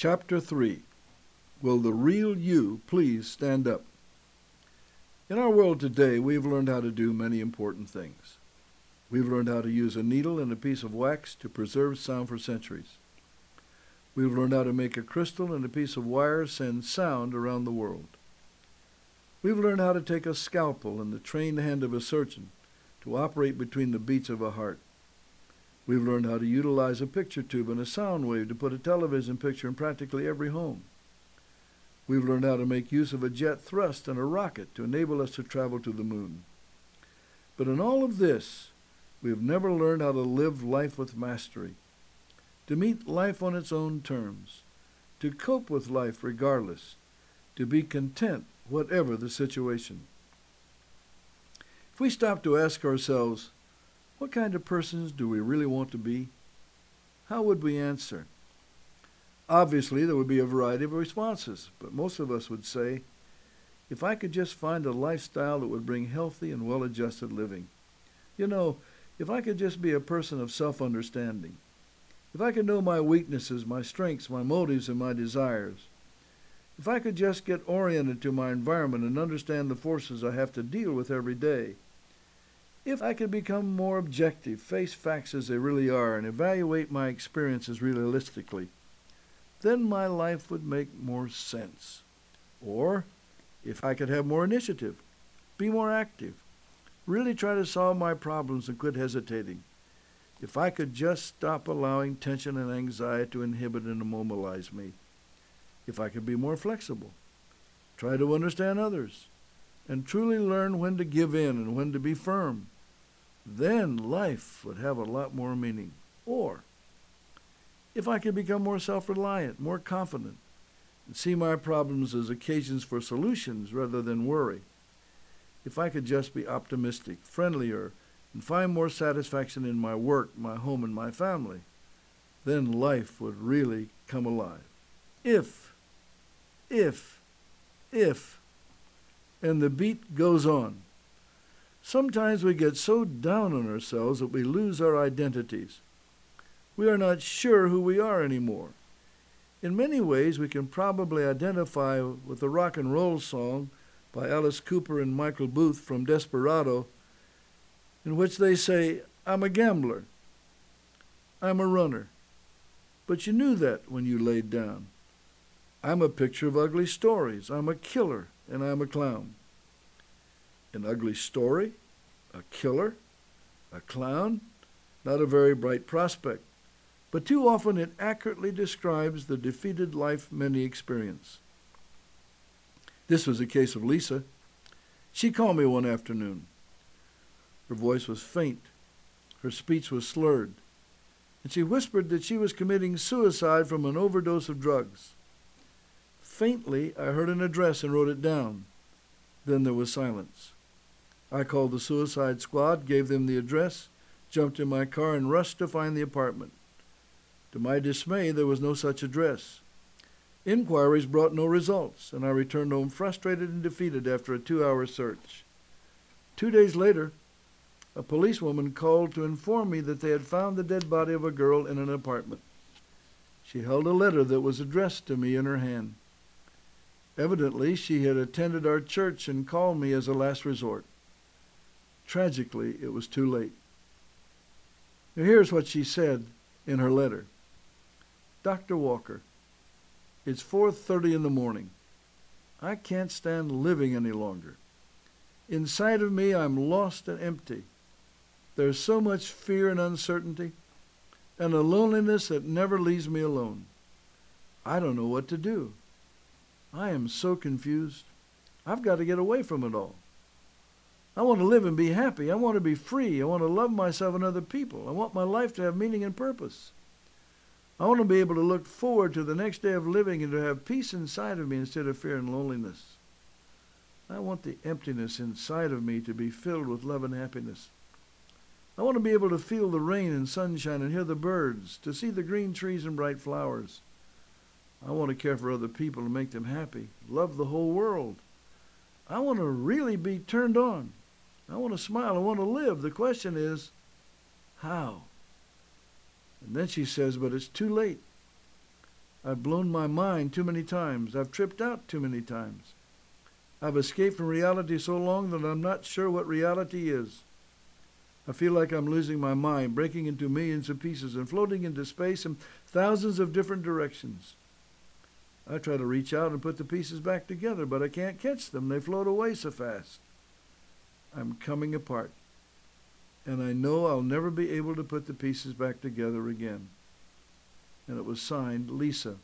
Chapter 3. Will the real you please stand up? In our world today, we've learned how to do many important things. We've learned how to use a needle and a piece of wax to preserve sound for centuries. We've learned how to make a crystal and a piece of wire send sound around the world. We've learned how to take a scalpel and the trained hand of a surgeon to operate between the beats of a heart. We've learned how to utilize a picture tube and a sound wave to put a television picture in practically every home. We've learned how to make use of a jet thrust and a rocket to enable us to travel to the moon. But in all of this, we've never learned how to live life with mastery, to meet life on its own terms, to cope with life regardless, to be content whatever the situation. If we stop to ask ourselves, what kind of persons do we really want to be? How would we answer? Obviously, there would be a variety of responses, but most of us would say, if I could just find a lifestyle that would bring healthy and well-adjusted living. If I could just be a person of self-understanding. If I could know my weaknesses, my strengths, my motives, and my desires. If I could just get oriented to my environment and understand the forces I have to deal with every day. If I could become more objective, face facts as they really are, and evaluate my experiences realistically, then my life would make more sense. Or if I could have more initiative, be more active, really try to solve my problems and quit hesitating. If I could just stop allowing tension and anxiety to inhibit and immobilize me. If I could be more flexible, try to understand others, and truly learn when to give in and when to be firm, then life would have a lot more meaning. Or if I could become more self-reliant, more confident, and see my problems as occasions for solutions rather than worry. If I could just be optimistic, friendlier, and find more satisfaction in my work, my home, and my family, then life would really come alive. If, and the beat goes on. Sometimes we get so down on ourselves that we lose our identities. We are not sure who we are anymore. In many ways, we can probably identify with the rock and roll song by Alice Cooper and Michael Booth from Desperado, in which they say, I'm a gambler, I'm a runner, but you knew that when you laid down. I'm a picture of ugly stories, I'm a killer, and I'm a clown. An ugly story, a killer, a clown, not a very bright prospect. But too often it accurately describes the defeated life many experience. This was the case of Lisa. She called me one afternoon. Her voice was faint. Her speech was slurred. And she whispered that she was committing suicide from an overdose of drugs. Faintly, I heard an address and wrote it down. Then there was silence. I called the suicide squad, gave them the address, jumped in my car, and rushed to find the apartment. To my dismay, there was no such address. Inquiries brought no results, and I returned home frustrated and defeated after a 2-hour search. 2 days later, a policewoman called to inform me that they had found the dead body of a girl in an apartment. She held a letter that was addressed to me in her hand. Evidently, she had attended our church and called me as a last resort. Tragically, it was too late. Now, here's what she said in her letter. Dr. Walker, it's 4:30 in the morning. I can't stand living any longer. Inside of me, I'm lost and empty. There's so much fear and uncertainty, and a loneliness that never leaves me alone. I don't know what to do. I am so confused. I've got to get away from it all. I want to live and be happy. I want to be free. I want to love myself and other people. I want my life to have meaning and purpose. I want to be able to look forward to the next day of living and to have peace inside of me instead of fear and loneliness. I want the emptiness inside of me to be filled with love and happiness. I want to be able to feel the rain and sunshine and hear the birds, to see the green trees and bright flowers. I want to care for other people and make them happy, love the whole world. I want to really be turned on. I want to smile. I want to live. The question is, how? And then she says, but it's too late. I've blown my mind too many times. I've tripped out too many times. I've escaped from reality so long that I'm not sure what reality is. I feel like I'm losing my mind, breaking into millions of pieces and floating into space in thousands of different directions. I try to reach out and put the pieces back together, but I can't catch them. They float away so fast. I'm coming apart, and I know I'll never be able to put the pieces back together again. And it was signed Lisa.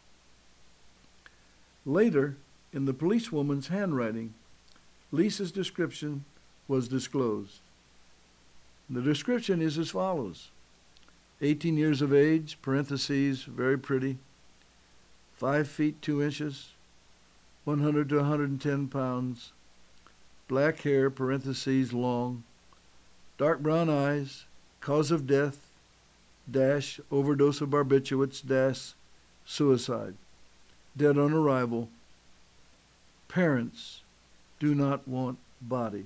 Later, in the policewoman's handwriting, Lisa's description was disclosed. The description is as follows: 18 years of age, parentheses, very pretty, 5 feet 2 inches, 100 to 110 pounds, black hair, parentheses, long, dark brown eyes, cause of death, dash, overdose of barbiturates, dash, suicide, dead on arrival, parents do not want body.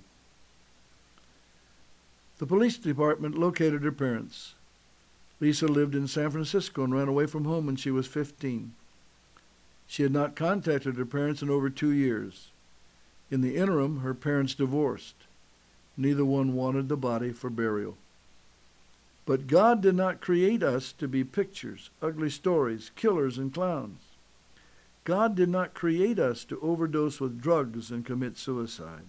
The police department located her parents. Lisa lived in San Francisco and ran away from home when she was 15. She had not contacted her parents in over 2 years. In the interim, her parents divorced. Neither one wanted the body for burial. But God did not create us to be pictures, ugly stories, killers, and clowns. God did not create us to overdose with drugs and commit suicide.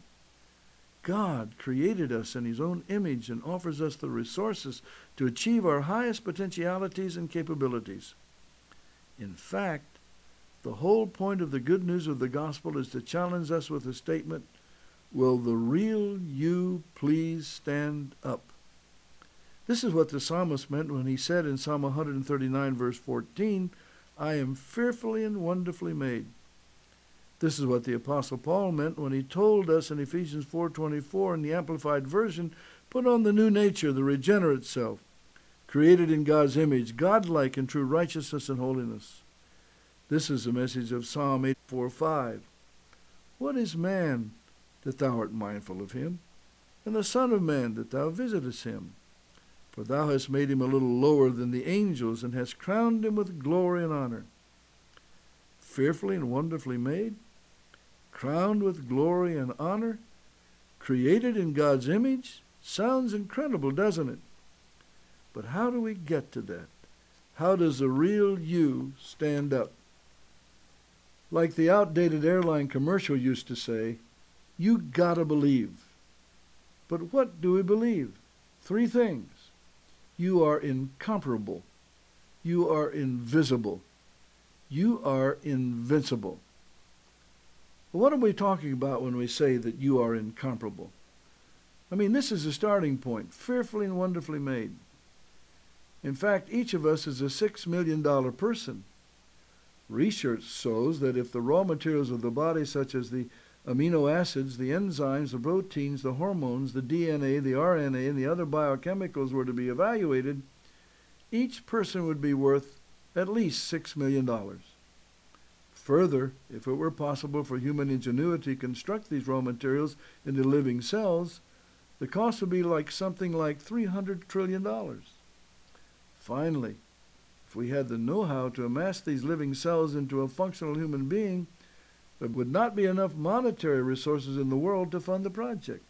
God created us in His own image and offers us the resources to achieve our highest potentialities and capabilities. In fact, the whole point of the good news of the gospel is to challenge us with the statement, will the real you please stand up? This is what the psalmist meant when he said in Psalm 139, verse 14, I am fearfully and wonderfully made. This is what the Apostle Paul meant when he told us in Ephesians 4:24 in the Amplified Version, put on the new nature, the regenerate self, created in God's image, godlike in true righteousness and holiness. This is the message of Psalm 84:5. What is man that thou art mindful of him, and the Son of Man that thou visitest him? For thou hast made him a little lower than the angels, and hast crowned him with glory and honor. Fearfully and wonderfully made, crowned with glory and honor, created in God's image, sounds incredible, doesn't it? But how do we get to that? How does the real you stand up? Like the outdated airline commercial used to say, you gotta believe. But what do we believe? 3 things. You are incomparable. You are invisible. You are invincible. What are we talking about when we say that you are incomparable? I mean, this is a starting point, fearfully and wonderfully made. In fact, each of us is a $6 million person. Research shows that if the raw materials of the body, such as the amino acids, the enzymes, the proteins, the hormones, the DNA, the RNA, and the other biochemicals were to be evaluated, each person would be worth at least $6 million. Further, if it were possible for human ingenuity to construct these raw materials into living cells, the cost would be something like $300 trillion. Finally, if we had the know-how to amass these living cells into a functional human being, there would not be enough monetary resources in the world to fund the project.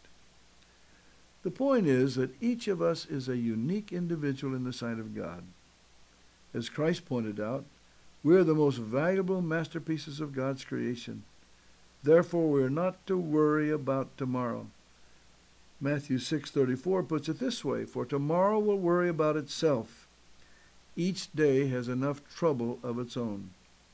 The point is that each of us is a unique individual in the sight of God. As Christ pointed out, we are the most valuable masterpieces of God's creation. Therefore, we are not to worry about tomorrow. Matthew 6:34 puts it this way, for tomorrow will worry about itself. Each day has enough trouble of its own.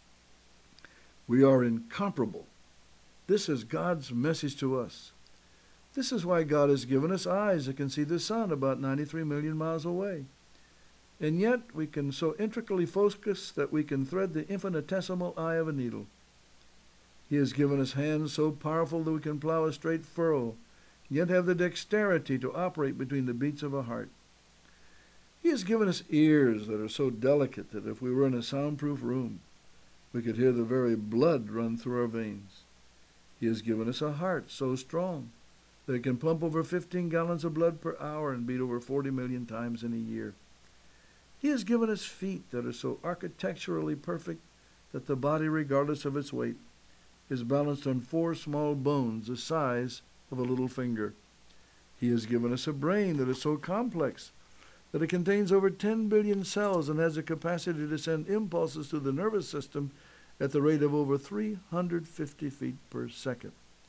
We are incomparable. This is God's message to us. This is why God has given us eyes that can see the sun about 93 million miles away. And yet we can so intricately focus that we can thread the infinitesimal eye of a needle. He has given us hands so powerful that we can plow a straight furrow, yet have the dexterity to operate between the beats of a heart. He has given us ears that are so delicate that if we were in a soundproof room, we could hear the very blood run through our veins. He has given us a heart so strong that it can pump over 15 gallons of blood per hour and beat over 40 million times in a year. He has given us feet that are so architecturally perfect that the body, regardless of its weight, is balanced on 4 small bones the size of a little finger. He has given us a brain that is so complex that it contains over 10 billion cells and has a capacity to send impulses to the nervous system at the rate of over 350 feet per second.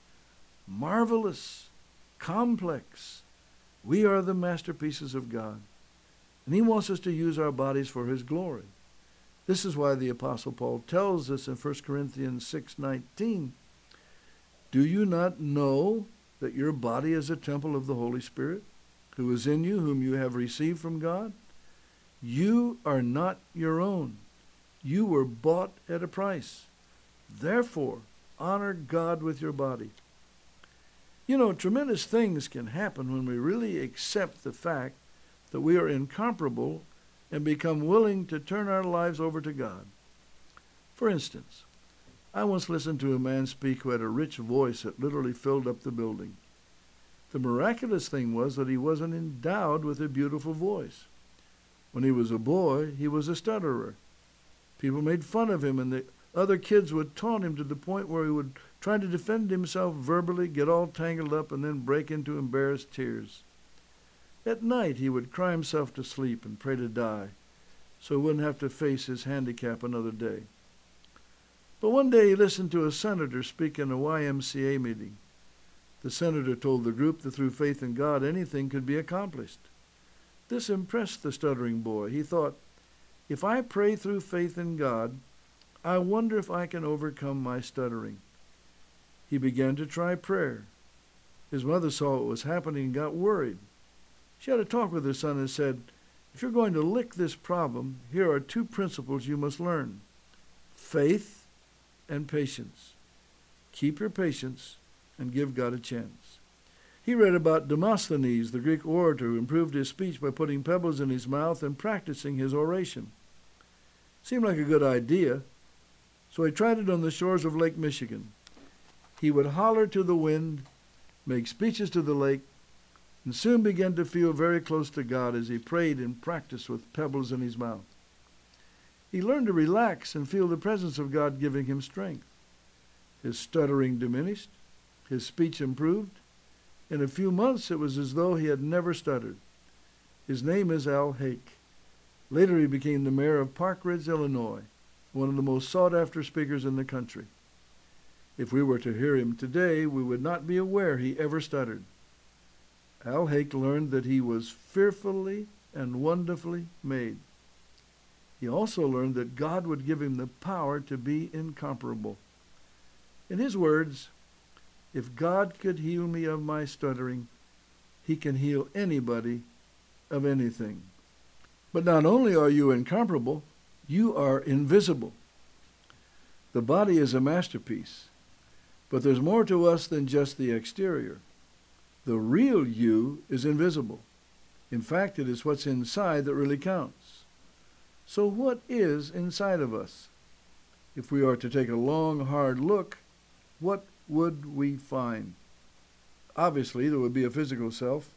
Marvelous, complex. We are the masterpieces of God, and He wants us to use our bodies for His glory. This is why the Apostle Paul tells us in 1 Corinthians 6:19, "Do you not know that your body is a temple of the Holy Spirit, who is in you, whom you have received from God? You are not your own. You were bought at a price. Therefore, honor God with your body." You know, tremendous things can happen when we really accept the fact that we are incomparable and become willing to turn our lives over to God. For instance, I once listened to a man speak who had a rich voice that literally filled up the building. The miraculous thing was that he wasn't endowed with a beautiful voice. When he was a boy, he was a stutterer. People made fun of him, and the other kids would taunt him to the point where he would try to defend himself verbally, get all tangled up, and then break into embarrassed tears. At night, he would cry himself to sleep and pray to die, so he wouldn't have to face his handicap another day. But one day he listened to a senator speak in a YMCA meeting. The senator told the group that through faith in God, anything could be accomplished. This impressed the stuttering boy. He thought, if I pray through faith in God, I wonder if I can overcome my stuttering. He began to try prayer. His mother saw what was happening and got worried. She had a talk with her son and said, if you're going to lick this problem, here are 2 principles you must learn: faith and patience. Keep your patience and give God a chance. He read about Demosthenes, the Greek orator who improved his speech by putting pebbles in his mouth and practicing his oration. Seemed like a good idea, so he tried it on the shores of Lake Michigan. He would holler to the wind, make speeches to the lake, and soon began to feel very close to God as he prayed and practiced with pebbles in his mouth. He learned to relax and feel the presence of God giving him strength. His stuttering diminished. His speech improved. In a few months, it was as though he had never stuttered. His name is Al Hake. Later, he became the mayor of Park Ridge, Illinois, one of the most sought-after speakers in the country. If we were to hear him today, we would not be aware he ever stuttered. Al Hake learned that he was fearfully and wonderfully made. He also learned that God would give him the power to be incomparable. In his words, if God could heal me of my stuttering, He can heal anybody of anything. But not only are you incomparable, you are invisible. The body is a masterpiece, but there's more to us than just the exterior. The real you is invisible. In fact, it is what's inside that really counts. So what is inside of us? If we are to take a long, hard look, what would we find? Obviously, there would be a physical self.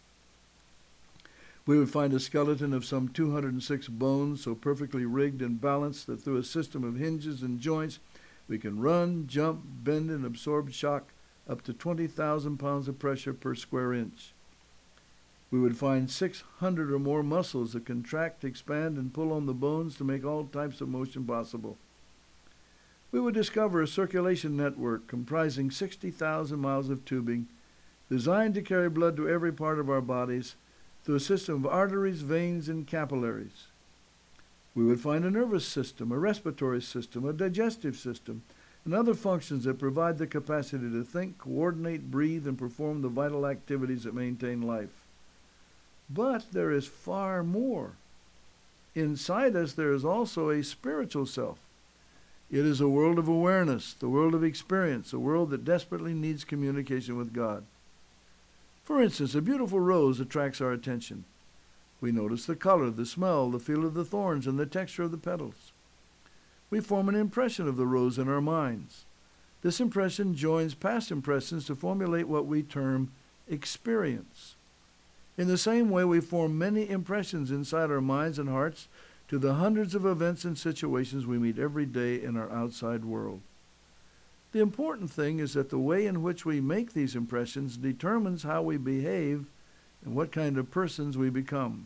We would find a skeleton of some 206 bones so perfectly rigged and balanced that through a system of hinges and joints, we can run, jump, bend, and absorb shock up to 20,000 pounds of pressure per square inch. We would find 600 or more muscles that contract, expand, and pull on the bones to make all types of motion possible. We would discover a circulation network comprising 60,000 miles of tubing designed to carry blood to every part of our bodies through a system of arteries, veins, and capillaries. We would find a nervous system, a respiratory system, a digestive system, and other functions that provide the capacity to think, coordinate, breathe, and perform the vital activities that maintain life. But there is far more. Inside us, there is also a spiritual self. It is a world of awareness, the world of experience, a world that desperately needs communication with God. For instance, a beautiful rose attracts our attention. We notice the color, the smell, the feel of the thorns, and the texture of the petals. We form an impression of the rose in our minds. This impression joins past impressions to formulate what we term experience. In the same way, we form many impressions inside our minds and hearts to the hundreds of events and situations we meet every day in our outside world. The important thing is that the way in which we make these impressions determines how we behave and what kind of persons we become.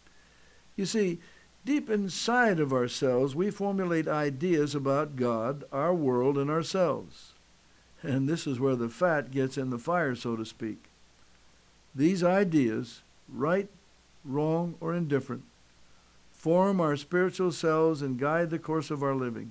You see, deep inside of ourselves, we formulate ideas about God, our world, and ourselves. And this is where the fat gets in the fire, so to speak. These ideas, right, wrong, or indifferent, form our spiritual selves and guide the course of our living.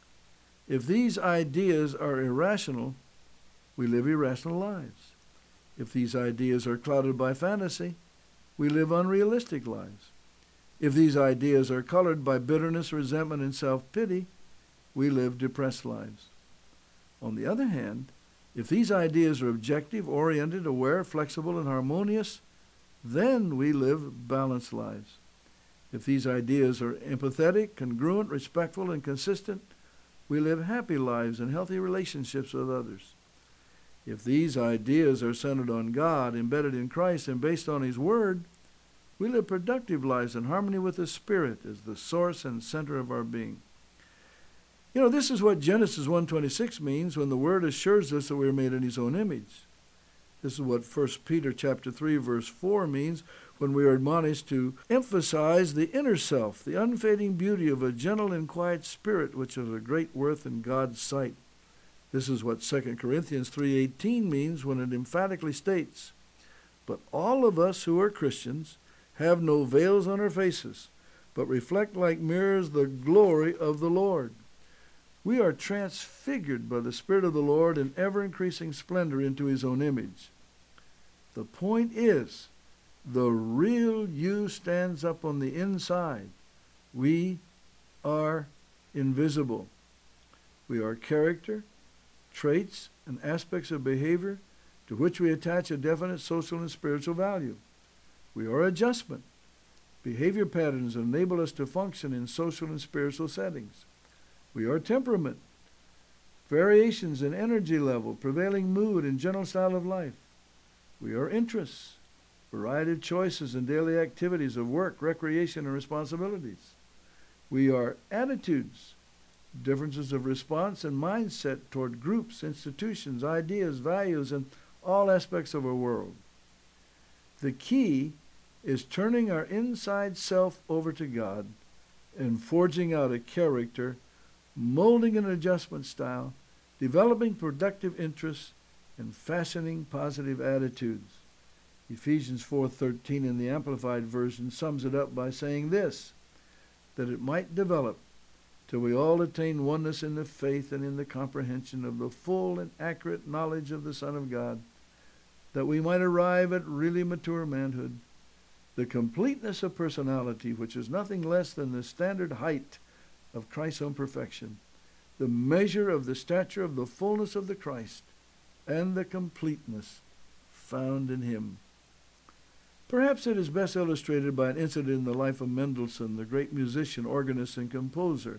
If these ideas are irrational, we live irrational lives. If these ideas are clouded by fantasy, we live unrealistic lives. If these ideas are colored by bitterness, resentment, and self-pity, we live depressed lives. On the other hand, if these ideas are objective, oriented, aware, flexible, and harmonious, then we live balanced lives. If these ideas are empathetic, congruent, respectful, and consistent, we live happy lives and healthy relationships with others. If these ideas are centered on God, embedded in Christ, and based on His Word, we live productive lives in harmony with the Spirit as the source and center of our being. You know, this is what Genesis 1:26 means when the Word assures us that we are made in His own image. This is what 1 Peter chapter 3, verse 4 means when we are admonished to emphasize the inner self, the unfading beauty of a gentle and quiet spirit, which is of great worth in God's sight. This is what 2 Corinthians 3:18 means when it emphatically states, "But all of us who are Christians have no veils on our faces, but reflect like mirrors the glory of the Lord." We are transfigured by the Spirit of the Lord in ever-increasing splendor into His own image. The point is, the real you stands up on the inside. We are invisible. We are character, traits, and aspects of behavior to which we attach a definite social and spiritual value. We are adjustment, behavior patterns that enable us to function in social and spiritual settings. We are temperament, variations in energy level, prevailing mood, and general style of life. We are interests, variety of choices and daily activities of work, recreation, and responsibilities. We are attitudes, differences of response and mindset toward groups, institutions, ideas, values, and all aspects of our world. The key is turning our inside self over to God and forging out a character, molding an adjustment style, developing productive interests, and fashioning positive attitudes. Ephesians 4:13 in the Amplified Version sums it up by saying this, that it might develop till we all attain oneness in the faith and in the comprehension of the full and accurate knowledge of the Son of God, that we might arrive at really mature manhood, the completeness of personality, which is nothing less than the standard height of Christ's own perfection, the measure of the stature of the fullness of the Christ, and the completeness found in Him. Perhaps it is best illustrated by an incident in the life of Mendelssohn, the great musician, organist, and composer.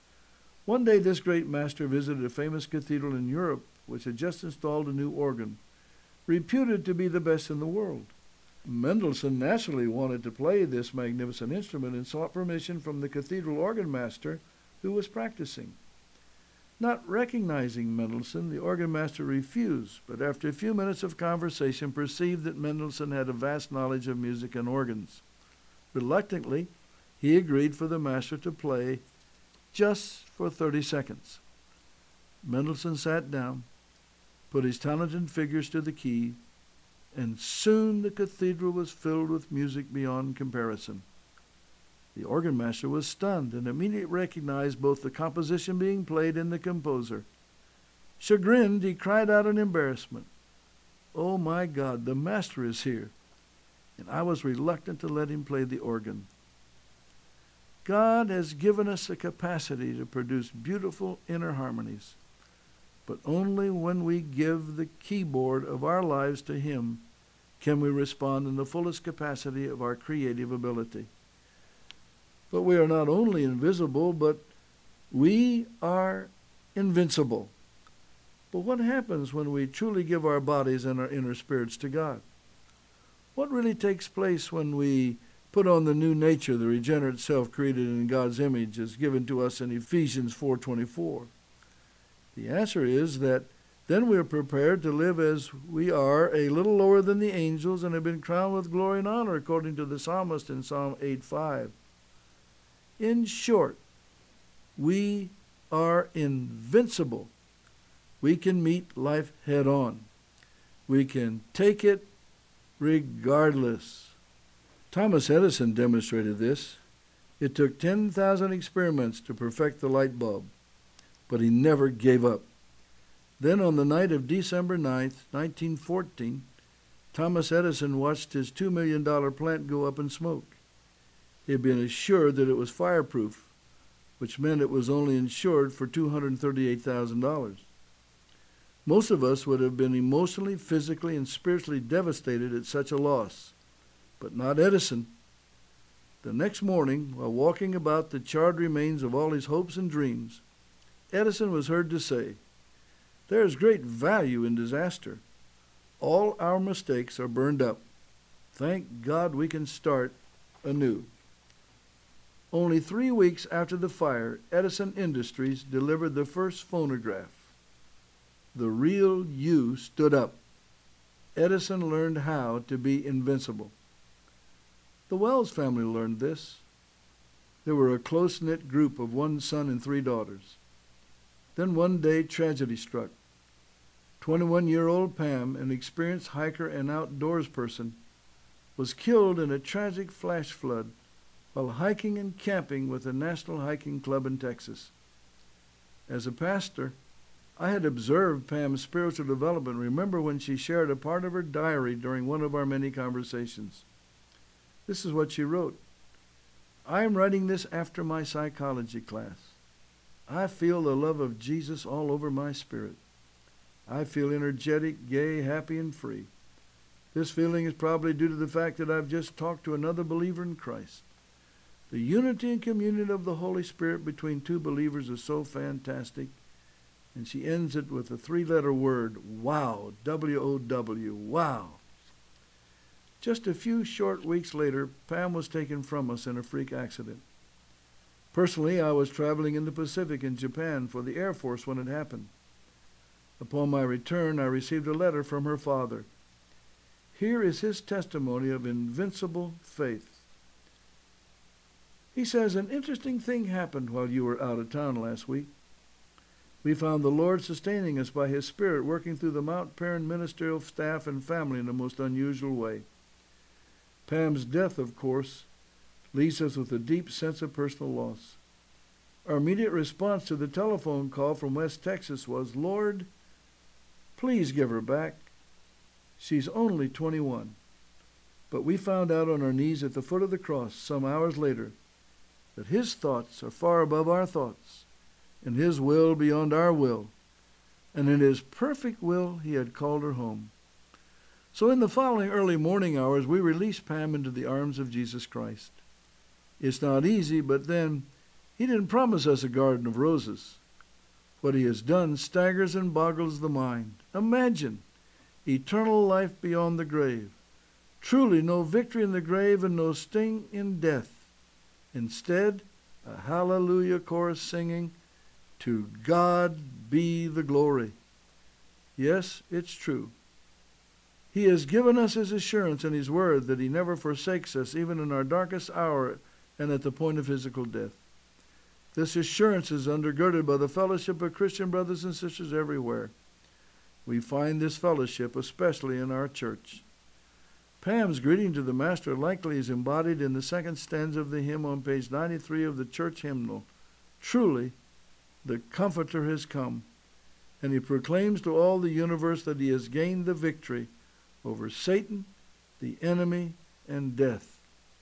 One day this great master visited a famous cathedral in Europe which had just installed a new organ, reputed to be the best in the world. Mendelssohn naturally wanted to play this magnificent instrument and sought permission from the cathedral organ master who was practicing. Not recognizing Mendelssohn, the organ master refused, but after a few minutes of conversation perceived that Mendelssohn had a vast knowledge of music and organs. Reluctantly, he agreed for the master to play just for 30 seconds. Mendelssohn sat down, put his talented fingers to the key, and soon the cathedral was filled with music beyond comparison. The organ master was stunned and immediately recognized both the composition being played and the composer. Chagrined, he cried out in embarrassment, "Oh my God, the master is here!" And I was reluctant to let him play the organ. God has given us a capacity to produce beautiful inner harmonies, but only when we give the keyboard of our lives to Him can we respond in the fullest capacity of our creative ability. But we are not only invisible, but we are invincible. But what happens when we truly give our bodies and our inner spirits to God? What really takes place when we Put on the new nature, the regenerate self created in God's image, as given to us in Ephesians 4:24. The answer is that then we are prepared to live as we are, a little lower than the angels, and have been crowned with glory and honor, according to the psalmist in Psalm 8:5. In short, we are invincible. We can meet life head on. We can take it regardless. Thomas Edison demonstrated this. It took 10,000 experiments to perfect the light bulb, but he never gave up. Then on the night of December 9th, 1914, Thomas Edison watched his $2 million plant go up in smoke. He had been assured that it was fireproof, which meant it was only insured for $238,000. Most of us would have been emotionally, physically, and spiritually devastated at such a loss, but not Edison. The next morning, while walking about the charred remains of all his hopes and dreams, Edison was heard to say, "There is great value in disaster. All our mistakes are burned up. Thank God we can start anew." Only 3 weeks after the fire, Edison Industries delivered the first phonograph. The real you stood up. Edison learned how to be invincible. The Wells family learned this. They were a close-knit group of 1 son and 3 daughters. Then one day tragedy struck. 21-year-old Pam, an experienced hiker and outdoors person, was killed in a tragic flash flood while hiking and camping with the National Hiking Club in Texas. As a pastor, I had observed Pam's spiritual development. Remember when she shared a part of her diary during one of our many conversations. This is what she wrote. "I am writing this after my psychology class. I feel the love of Jesus all over my spirit. I feel energetic, gay, happy, and free. This feeling is probably due to the fact that I've just talked to another believer in Christ. The unity and communion of the Holy Spirit between 2 believers is so fantastic." And she ends it with a 3-letter word, wow, W-O-W, wow. Just a few short weeks later, Pam was taken from us in a freak accident. Personally, I was traveling in the Pacific in Japan for the Air Force when it happened. Upon my return, I received a letter from her father. Here is his testimony of invincible faith. He says, "An interesting thing happened while you were out of town last week. We found the Lord sustaining us by His Spirit, working through the Mount Perrin ministerial staff and family in a most unusual way. Pam's death, of course, leaves us with a deep sense of personal loss. Our immediate response to the telephone call from West Texas was, 'Lord, please give her back. She's only 21. But we found out on our knees at the foot of the cross some hours later that His thoughts are far above our thoughts, and His will beyond our will, and in His perfect will He had called her home.' So in the following early morning hours, we released Pam into the arms of Jesus Christ. It's not easy, but then He didn't promise us a garden of roses. What He has done staggers and boggles the mind. Imagine eternal life beyond the grave. Truly no victory in the grave and no sting in death. Instead, a hallelujah chorus singing, 'To God be the glory.' Yes, it's true. He has given us His assurance in His word that He never forsakes us, even in our darkest hour and at the point of physical death. This assurance is undergirded by the fellowship of Christian brothers and sisters everywhere. We find this fellowship especially in our church. Pam's greeting to the Master likely is embodied in the second stanza of the hymn on page 93 of the church hymnal. Truly, the Comforter has come, and He proclaims to all the universe that He has gained the victory over Satan, the enemy, and death.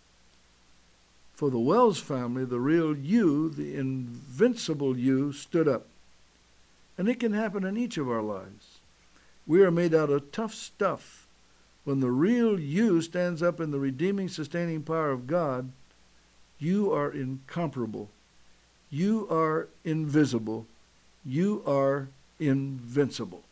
For the Wells family, the real you, the invincible you, stood up. And it can happen in each of our lives. We are made out of tough stuff. When the real you stands up in the redeeming, sustaining power of God, you are incomparable. You are invisible. You are invincible.